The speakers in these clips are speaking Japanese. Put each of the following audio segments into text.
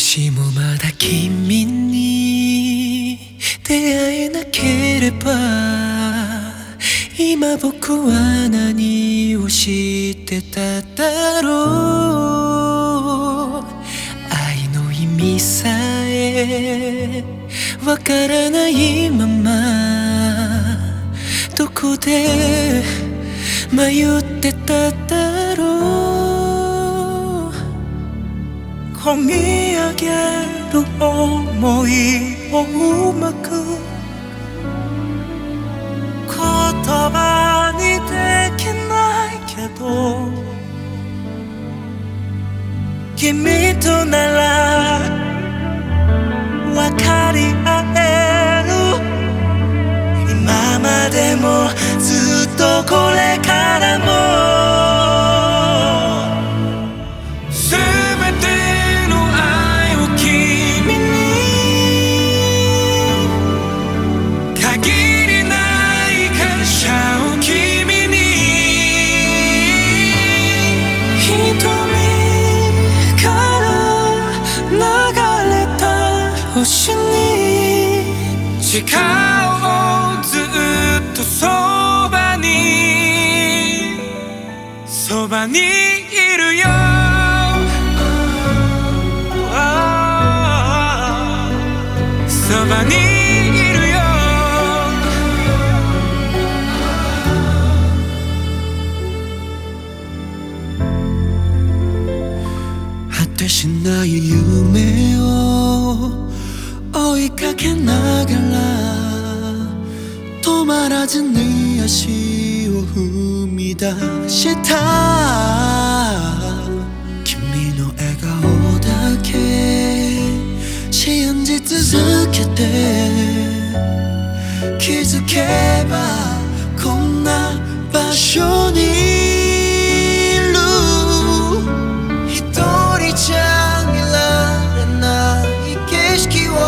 しもまだ君に出会えなければ、今僕は何をしてただろう。愛の意味さえわからないまま、どこで迷ってただろう。込み上げる想いをうまく言葉にできないけど、君となら分かり合える。今までもずっとこれからも全ての愛を君に、限りない感謝を君に、瞳から流れた星に誓おう。ずっとそばにいるよ。そばにいるよ。果てしない夢を追いかけながら、止まらずに足を踏み出した。君の笑顔だけ信じ続けて、気づけばこんな場所にいる。一人じゃ見られない景色を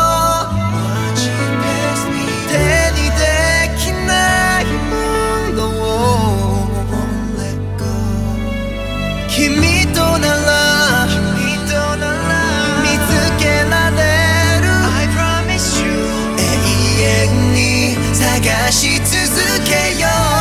手にできないものを Let go。 君となら見つけられる。 I promise you。 永遠に探し続けよう。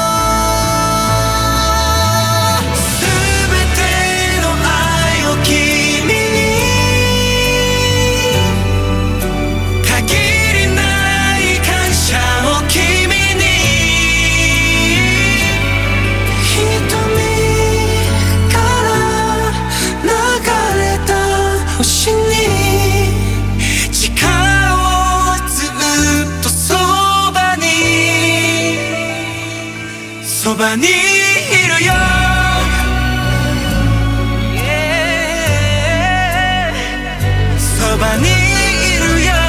そばにいるよ。そばにいるよ。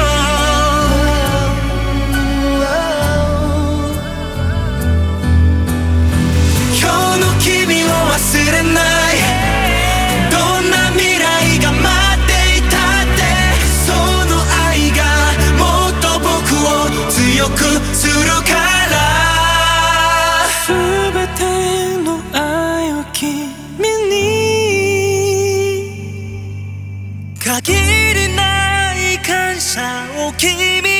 今日の君を忘れない。どんな未来が待っていたって、その愛がもっと僕を強くするから。全ての愛を君に、限りない感謝を君に。